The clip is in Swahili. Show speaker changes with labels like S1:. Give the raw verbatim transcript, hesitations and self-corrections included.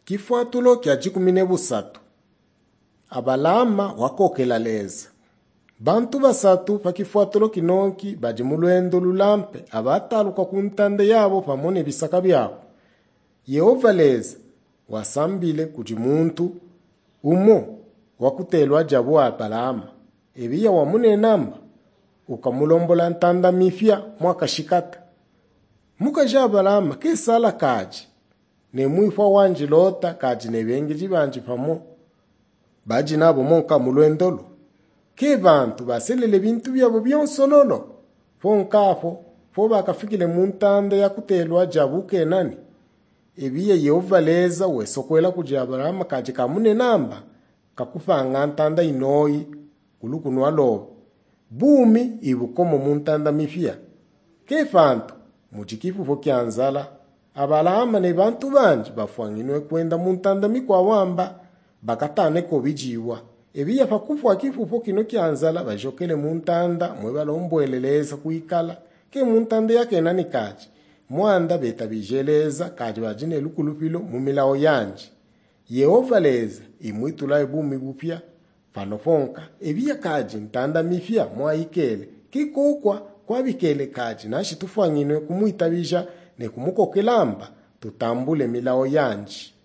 S1: Kifuatulo kya jikumine busatu. Abalama wakokela leza. Bantu basatu pa kifuatulo kinoki baji mulwendo lulampe abataluka kuntande yabo pamone bisaka byabo. Yehova leza wasambile kuji muntu umo wakutelwa jabu abalama. Ebiya wamune namba ukamulombola ntanda mifya mwaka shikata. Muka jabalama kesala kaji. Ne muifwa wanji lota kaji nebengi jibanji pamo. Baji nabo monka mulwendolo. Ke bantu baselele bintu byabo byonsololo. Fo nkafo, fo bakafikile muntande ya kutelwa jabu kenani. Ebiye Yehova leza wesokwela kuji Abalama kaji kamune namba. Kakufanga ntanda inoi kulukunwa lobo. Bumi ibukomo muntanda mifia. Ke fantu mujikifu fo kyanzala. Abalama ne bantu banji bafuanginwe kwenda muntanda mikwa wamba bakatane ko bijiwa. Ebiya pakufu akifu kino kyanzala bajokele muntanda mwe balombweleleza kuikala ke muntanda yake nani kaji. Mwanda beta bijeleza kaji bajine lukulupilo mumilao yanji. Yehova leza imwitula ebumi bupya panofonka ebiya kaji ntanda mifya mwaikele kikukwa kwa bikele kaji nashi tufuanginwe kumuitabisha ne kumukokelamba tutambule milao yanji.